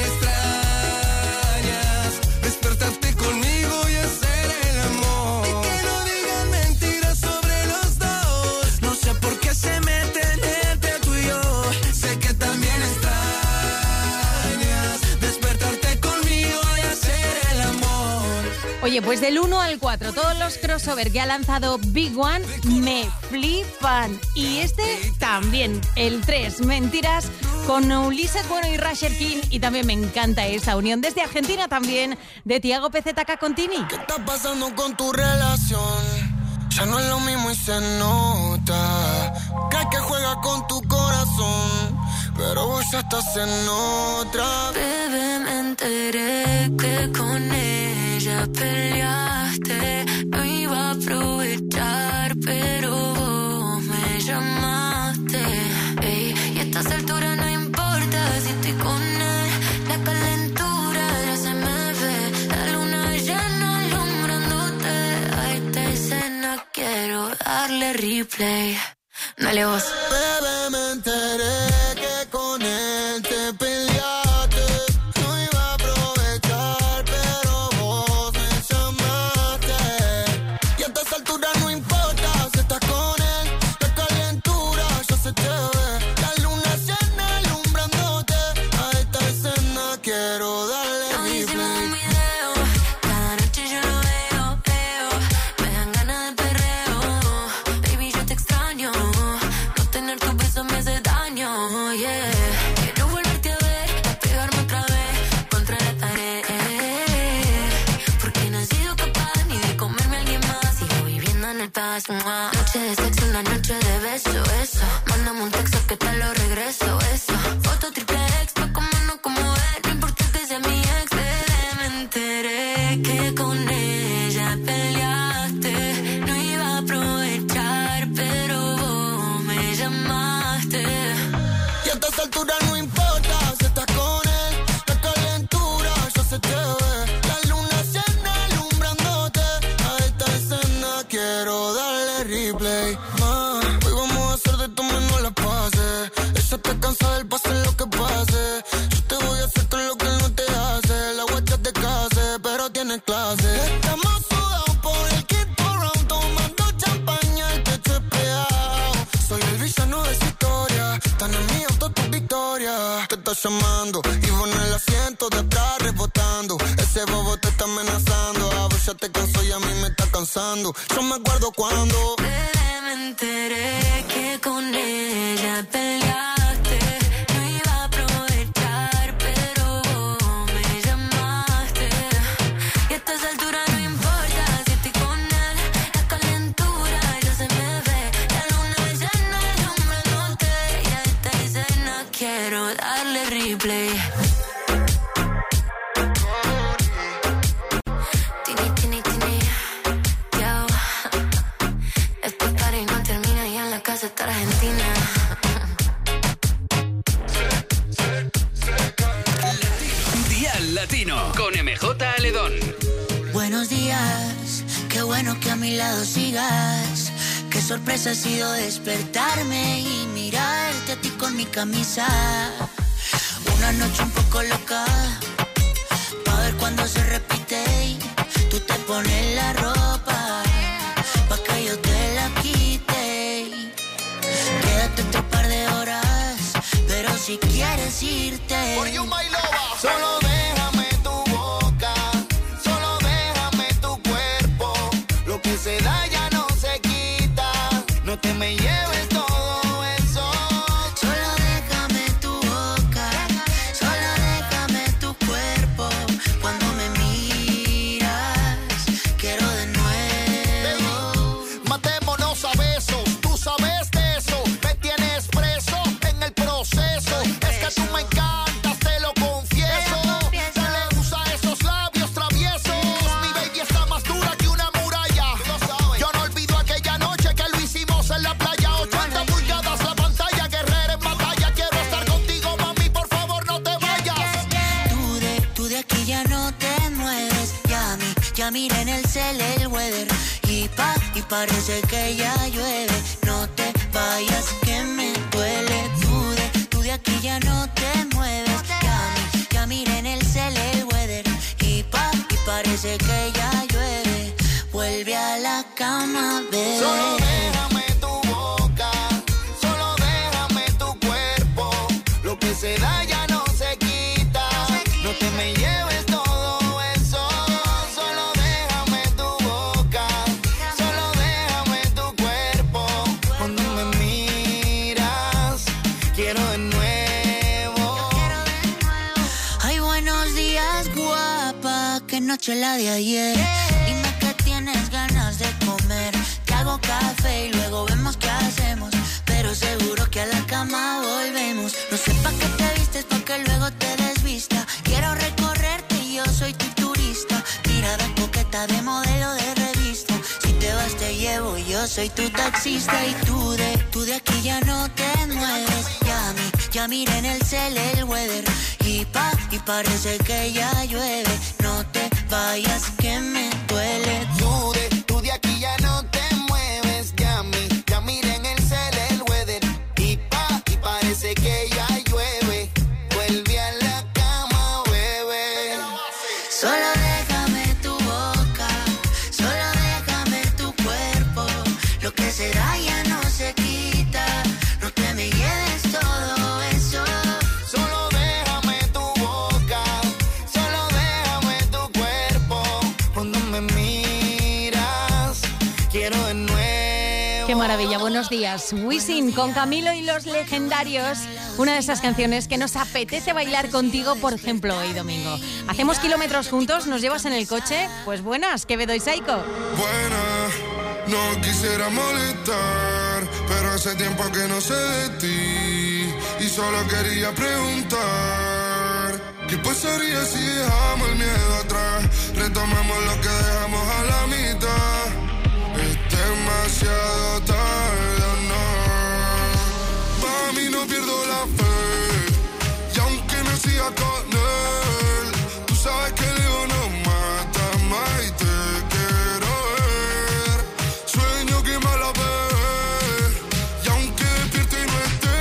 extrañas despertarte conmigo y hacer el amor. Y que no digan mentiras sobre los dos. No sé por qué se meten entre tú y yo. Sé que también extrañas despertarte conmigo y hacer el amor. Oye, pues del 1 al 4, todos los crossover que ha lanzado Big One me flipan. Y este también, el 3, Mentiras, con Ulises Bueno y Rasher King. Y también me encanta esa unión desde Argentina también, de Tiago PZK con Tini. ¿Qué está pasando con tu relación? Ya no es lo mismo y se nota. Crees que juega con tu corazón pero vos ya estás en otra. Bebé, me enteré que con ella peleaste. No iba a aprovechar, pero vos me llamaste. Ey, y a estas alturas no importa si estoy con él. La calentura ya se me ve. La luna llena alumbrándote. A esta escena quiero darle replay. Dale vos. Bebé, me enteré que con él te peleaste. No iba a aprovechar, pero vos me llamaste. Y a esta altura no importa si estás con él. La calentura ya se te ve. La luna llena alumbrándote. A esta escena quiero darle Nos replay. hicimos un video, cada noche yo lo veo. Me dan ganas de perreo. Baby, yo te extraño. No tener tu beso me hace daño, yeah. Quiero volverte a ver, a pegarme otra vez contra la pared. Porque no he sido capaz ni de comerme a alguien más. Sigo viviendo en el paso. Noche de sexo, una noche de beso, eso. Mándame un texto que te lo regreso, eso. Foto triple X, pa' como no como él. No importa que sea mi ex, bebé. Me enteré que con ella peleaste. No iba a aprovechar, pero vos me llamaste. Y a estas alturas no importa si estás con él. La calentura ya se te ve. La luna llena alumbrándote. A esta escena quiero darle replay. Hoy vamos a hacer de tu menos la pase. Ella está cansada del pase lo que pase. Yo te voy a hacer todo lo que él no te hace. La guacha te case, pero tiene clase. Estamos sudados por el quinto round, tomando champaña, el techo es pegado. Soy el villano de esa historia. Tan en mi auto tu victoria. Te está llamando y vos en el asiento de atrás rebotando. Ese bobo te está amenazando. A vos ya te cansó y a mí me está cansando. Yo me acuerdo cuando Bebé, me enteré que con ella peleaste. No iba a aprovechar, pero vos me llamaste. Y a estas alturas no importa si estoy con él. La calentura ya se me ve. La luna llena alumbrándote. Y a esta escena quiero darle replay. Tini, yo. Este party no termina y en la casa está Argentina. Dial Latino con MJ Aledón. Buenos días, qué bueno que a mi lado sigas. Qué sorpresa ha sido despertarme y mirarte a ti con mi camisa. Una noche un poco loca, pa' ver cuando se repite y tú te pones la ropa, pa' que yo te la quite. Quédate otro par de horas, pero si quieres irte, For you, my lover. Solo déjame tu boca, solo déjame tu cuerpo. Lo que se da ya no se quita. No te me lleves todo eso. solo déjame tu boca, solo déjame tu cuerpo. Cuando me miras, quiero de nuevo. Matémonos a besos, tú sabes de eso. Me tienes preso en el proceso. Es que tú me encantas, te lo confieso. Dale, usa esos labios traviesos. Mi baby está más dura que una muralla. Yo no olvido aquella noche que lo hicimos en la playa. 80 pulgadas la pantalla, guerrera en batalla. Quiero estar contigo, mami, por favor no te vayas. Tú de aquí ya no te mueves. Ya miré en el cel el weather y parece que ya llueve. No te vayas que me duele. Tú de aquí ya no te mueves. Ya miré en el cel el weather y parece que ya llueve. Vuelve a la cama, bebé. Solo déjame tu boca, solo déjame tu cuerpo. Lo que se da ya no se quita. No te me lleves todo eso. Solo déjame tu boca, solo déjame tu cuerpo. Cuando me miras, quiero de nuevo. Ay, buenos días, guapa. Qué noche la de ayer. Dime que tienes ganas de comer. Te hago café y luego vemos qué hacemos. Pero pero seguro que a la cama volvemos. No sé pa' qué te vistes, pa' que luego te desvista. Quiero recorrerte y yo soy tu turista. Mirada coqueta de modelo de revista. Si te vas te llevo, yo soy tu taxista. Y tú de aquí ya no te mueves. Ya miré en el cel el weather. Y parece que ya llueve. No te vayas que me duele. Tú de aquí ya no te mueves. Ya miré en el cel el weather. Y parece que ya llueve. Vuelve a la cama, bebé. Solo déjame tu boca. Solo déjame tu cuerpo. Lo que se da ya no se quita. No te me lleves todo eso. Solo déjame tu boca. Solo déjame tu cuerpo. Cuando me miras, quiero de nuevo. Qué maravilla, buenos días. Wisin con Camilo y los Legendarios. Una de esas canciones que nos apetece bailar contigo, por ejemplo, hoy domingo. ¿Hacemos kilómetros juntos? ¿Nos llevas en el coche? Pues buenas, Quevedo y Saiko. Buena, no quisiera molestar, pero hace tiempo que no sé de ti y solo quería preguntar ¿qué pasaría si dejamos el miedo atrás? Retomamos lo que dejamos a la mitad. Es demasiado tarde, no. Mami, no pierdo la fe y aunque no siga con él, tú sabes que el ego no mata más y te quiero ver. Sueño que me la ver y aunque despierte y no esté,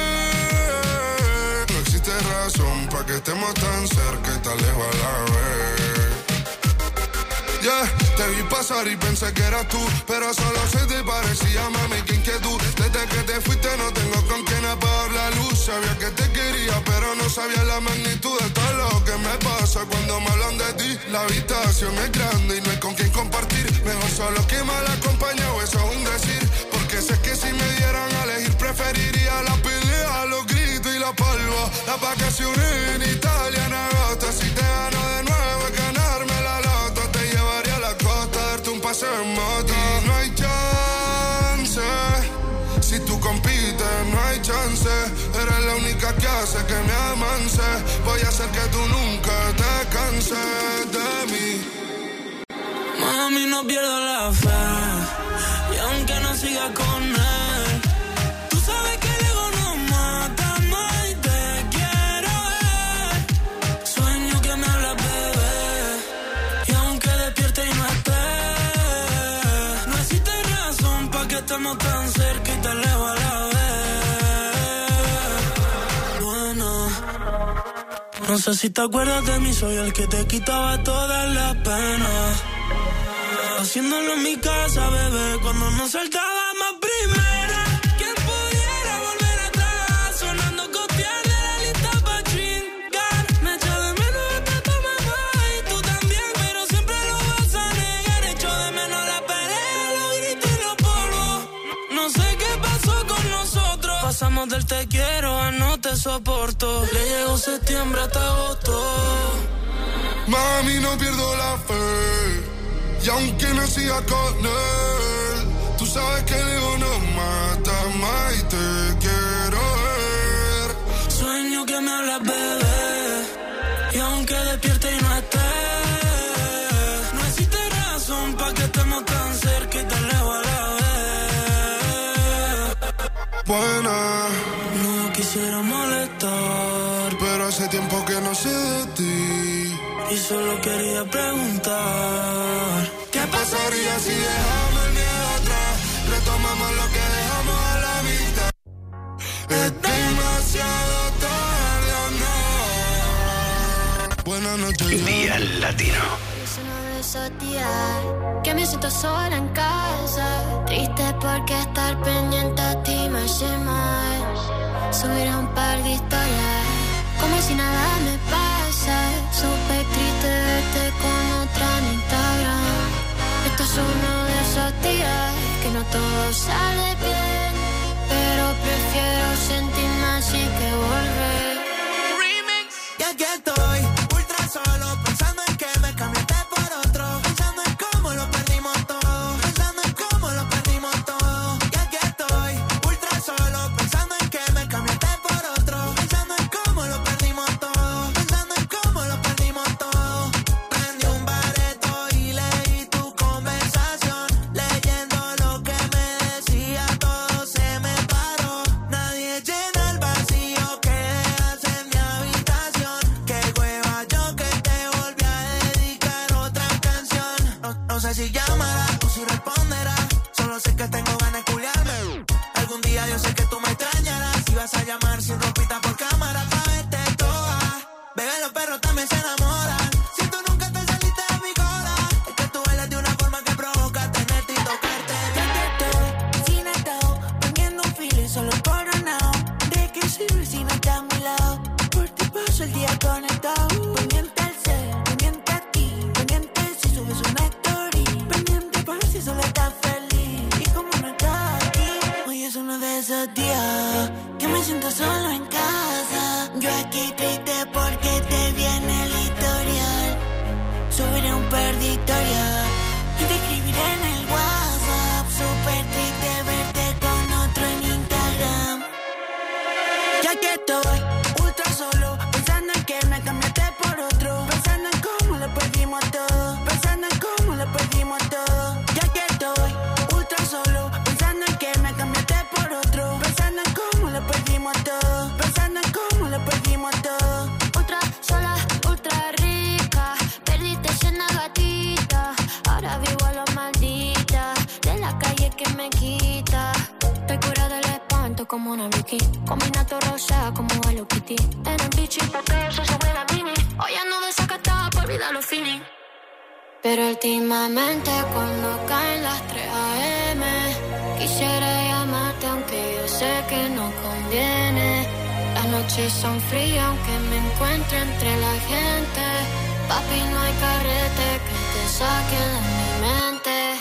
no existe razón para que estemos tan cerca y tan lejos a la vez. Yeah, te vi pasar y pensé que eras tú, pero solo se te parecía, mami, qué inquietud. Desde que te fuiste no tengo con quién apagar la luz. Sabía que te quería, pero no sabía la magnitud de todo lo que me pasa cuando me hablan de ti. La habitación es grande y no hay con quién compartir. Mejor solo que mal acompañado, eso es un decir. Porque sé que si me dieran a elegir preferiría la pelea, los gritos y la palma. Las vacaciones en Italia en agosto. Si te gano de nuevo es ganarme la loto. Te llevaría a la costa, darte un paseo en moto. Y no hay chance, si tú compites no hay chance. Eres la única que hace que me amance. Voy a hacer que tú nunca te canses de mí. Mami, no pierdo la fe y aunque no siga con él, tú sabes que el ego no mata más y te quiero ver. Sueño que me hablas, bebé, y aunque despierte y no esté, no existe razón para que estemos tan cerca y tan lejos a la vez. Bueno, no sé si te acuerdas de mí, soy el que te quitaba todas las penas. Haciéndolo en mi casa, bebé, cuando nos saltábamos primera. ¿Quién pudiera volver atrás? Sonando copiar de la lista pa' chingar. Me echo de menos hasta tu mamá y tú también, pero siempre lo vas a negar. Echo de menos la pelea, los gritos y los polvos. No sé qué pasó con nosotros. Pasamos del te quiero a no te soporto. Le llegó septiembre hasta agosto. Mami, no pierdo la fe y aunque no siga con él, tú sabes que el ego no mata más y te quiero ver. Sueño que me hablas, bebé, y aunque despierte y no esté, no existe razón para que estemos tan cerca y tan lejos a la vez. Buena, no quisiera molestar, pero hace tiempo que no sé de ti y solo quería preguntar ¿qué pasaría si dejamos el miedo atrás? Retomamos lo que dejamos a la vista. Es demasiado tarde, ¿o no? Buenas noches. Día Latino. Es uno de esos días que me siento sola en casa, triste porque estar pendiente a ti me hace mal. Subir a un par de historias como si nada me pasa. Súper triste verte con otra en Instagram. Esto es uno de esos días que no todo sale bien, pero prefiero sentirme así que volver. Remix. Ya que estoy ultra solo, pensando en que me cambiaste por otro, pensando en cómo lo perdimos todo, pensando en cómo lo perdimos todo. Ya que estoy ultra solo, pensando solo sé que tengo ganas de culiarme. Algún día yo sé que tú me extrañarás y vas a llamar sin ropita por cámara pa' verte toda. Bebé, los perros también se enamoran. Si tú nunca te saliste de mi cola, es que tú bailas de una forma que provoca tenerte y tocarte. Ya que estoy sin atado, poniendo un feeling solo coronado. ¿De qué sirve si no estás a mi lado? Por ti paso el día conectado. Pendiente al ser, pendiente a ti, pendiente si subes una story, pendiente pa' si solo estás feliz. Y como no estás aquí, hoy es uno de esos días que me siento solo en casa. Yo aquí triste porque te viene el historial. Subiré un par de historias y te escribiré en el WhatsApp. Súper triste verte con otro en Instagram. Ya que estoy ultra solo, pensando en que me cambiaste por otro, pensando en cómo lo perdimos todo, pensando en cómo lo perdimos todo. Ya que estoy ultra solo, pensando en que me cambiaste por otro, pensando en cómo lo perdimos todo, pensando en cómo lo perdimos todo. Ultra sola, ultra rica, perdiste llena gatita. Ahora vivo a lo maldita, de la calle que me quita. Estoy cura del espanto como una Vicky, combinato rosa como Hello Kitty. En el bichi porque yo soy buena mini. Hoy ando desacatada por olvidar los feeling. Pero últimamente cuando caen las 3 AM, quisiera llamarte aunque yo sé que no conviene. Las noches son frías aunque me encuentre entre la gente. Papi, no hay carrete que te saque de mi mente.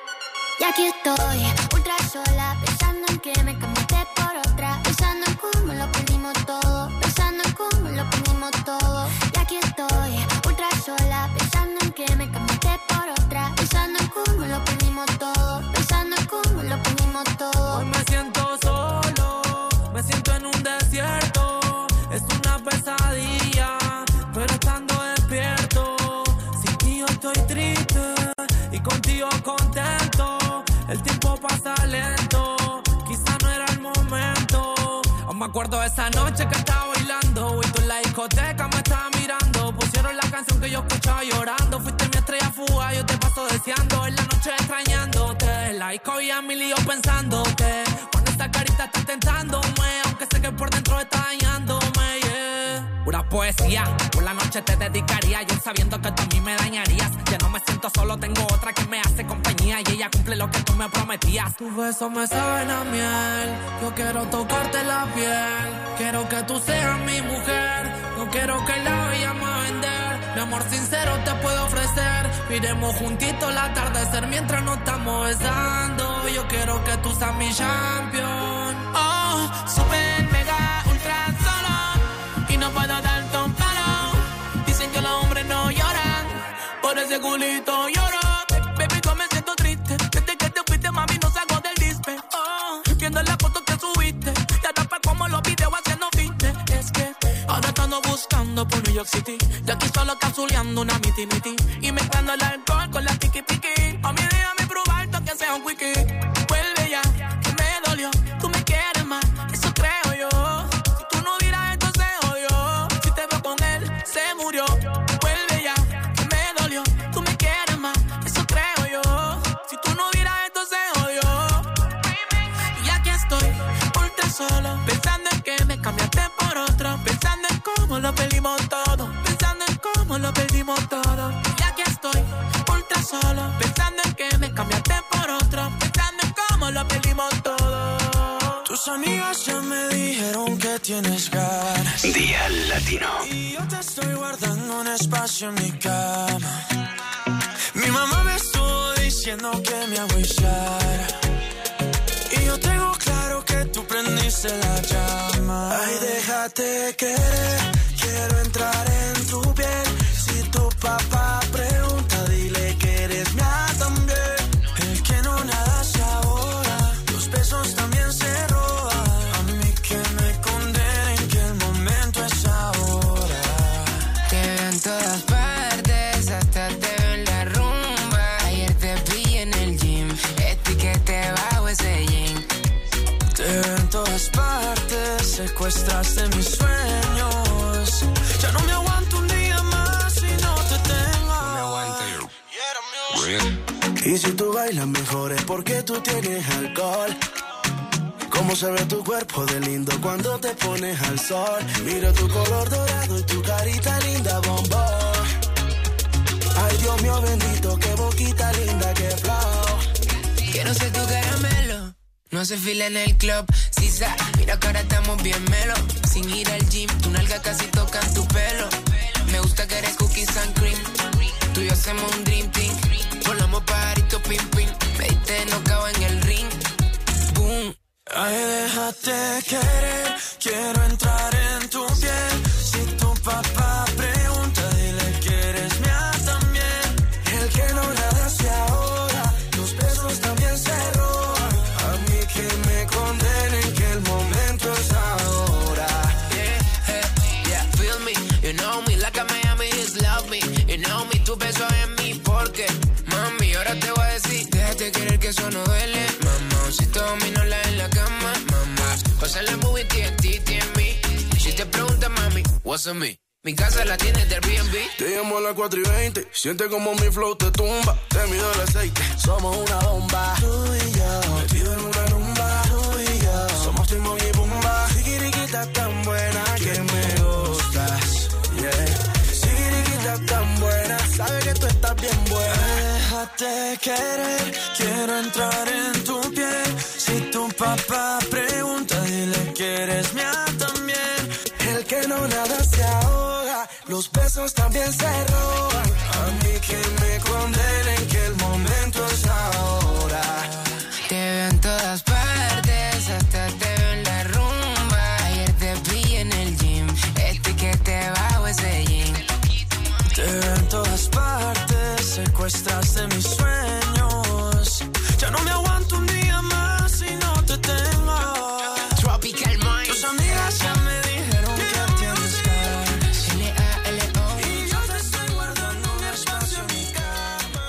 Y aquí estoy, ultra sola, pensando en que me cambiaste por otra, pensando en cómo lo perdimos todo, pensando en cómo lo perdimos todo. Y aquí estoy, ultra sola, pensando en que me cambiaste por otra, pensando en cómo lo perdimos todo, pensando en cómo lo perdimos todo. Hoy me siento solo, me siento en un desierto, es una pesadilla, pero estando despierto. Sin ti yo estoy triste y contigo contento. El tiempo pasa lento, quizá no era el momento. Aún me acuerdo de esa noche que estaba bailando y tú en la discoteca me estabas mirando. Pusieron la canción que yo escuchaba llorando. Fuiste mi estrella fuga, yo te paso deseando. En la noche extrañándote, la disco y a mi lío pensándote. Con esa carita estás tentándome, aunque sé que por dentro está dañándome, yeah. Pura poesía, por la noche te dedicaría. Yo sabiendo que tú a mí me dañarías. Ya no me siento solo, tengo otra que me hace compañía y ella cumple lo que tú me prometías. Tus besos me saben a miel, yo quiero tocarte la piel. Quiero que tú seas mi mujer, no quiero que la vayamos a vender. Mi amor sincero te puedo ofrecer, iremos juntitos al atardecer mientras nos estamos besando. Yo quiero que tú seas mi champion. Oh, super mega ultra solo y no puedo darte un palo. Dicen que los hombres no lloran, por ese culito lloro. Baby, yo me siento triste, desde que te fuiste mami no salgo del dispe. Oh, viendo las fotos que subiste, te atrapa como los videos haciendo fitness. Es que ahora estando buscando por New York City, y aquí solo cazuleando una miti-miti y mezclando el alcohol con la tiki-piki. A mí déjame probar que sea un wiki. Vuelve ya, que me dolió, tú me quieres más, eso creo yo. Si tú no dirás esto se jodió, si te veo con él se murió. Vuelve ya, que me dolió, tú me quieres más, eso creo yo. Si tú no dirás esto se jodió. Y aquí estoy, ultra solo, pensando en que me cambiaste por otro, pensando en cómo lo perdimos todo, pensando en cómo lo perdimos todo. Y aquí estoy, ultra solo, pensando en que me cambiaste por otro, pensando en cómo lo perdimos todo. Tus amigas ya me dijeron que tienes ganas. Día Latino. Y yo te estoy guardando un espacio en mi cama. Mi mamá me estuvo diciendo que me agüillara, y yo tengo claro que tú prendiste la llama. Ay, déjate querer, quiero entrar en tu piel. Si tu papá pregunta, dile que eres mía también. El que no nada se ahora, los besos también se roban. A mí que me condenen, que el momento es ahora. Te veo en todas partes, hasta te veo en la rumba. Ayer te vi en el gym, etiquete bajo ese jean. Te veo en todas partes, secuestraste mis sueños. Ya no me aguanto un día más si no te tengo. Me aguanto yo. Y si tú bailas mejor es porque tú tienes alcohol. Cómo se ve tu cuerpo de lindo cuando te pones al sol. Mira tu color dorado y tu carita linda, bombón. Ay, Dios mío bendito, qué boquita linda, qué flow. Quiero ser tu caramelo. No hace fila en el club, sisa. Mira que ahora estamos bien melo. Sin ir al gym, tu nalga casi tocan tu pelo. Me gusta que eres cookies and cream. Tú y yo hacemos un dream team. Volamos pajarito, pim, pim. Me diste knockout en el ring. Boom. Ay, déjate querer. Quiero entrar en tu piel. Si tu papá pregunta, dile que eres mía también. El que no nada se ahoga. Los besos también se roban. A mí que me condenen, que el momento es ahora. Yeah, feel me. You know me, like a Miami is love me. You know me, tu beso en mí, porque mami, ahora te voy a decir, déjate querer que eso no duele. Mamá, si todo dominola en la cama, mamá. Pasa la movie, TNT en mí. Si te preguntas, mami, what's on me? Mi casa la tienes de Airbnb. Te llamo a las 4:20. Siente como mi flow te tumba. Te mido el aceite. Somos una bomba. Tú y yo. Metido en una rumba. Tú y yo. Somos Timón y Pumba. Sigiriquita tan buena que me gustas. Yeah. Sigiriquita tan buena. Sabe que tú estás bien buena. Déjate querer. Quiero entrar en tu piel. Si tu papá pregunta, dile que eres mía también. El que no nada se ahoga, los besos también se roban. A mí que me condenen, que el momento es ahora. Te veo en todas partes, hasta te veo en la rumba. Ayer te vi en el gym, que te bajo ese jean. Te veo en todas partes, secuestraste mis sueños. Ya no me aguanto.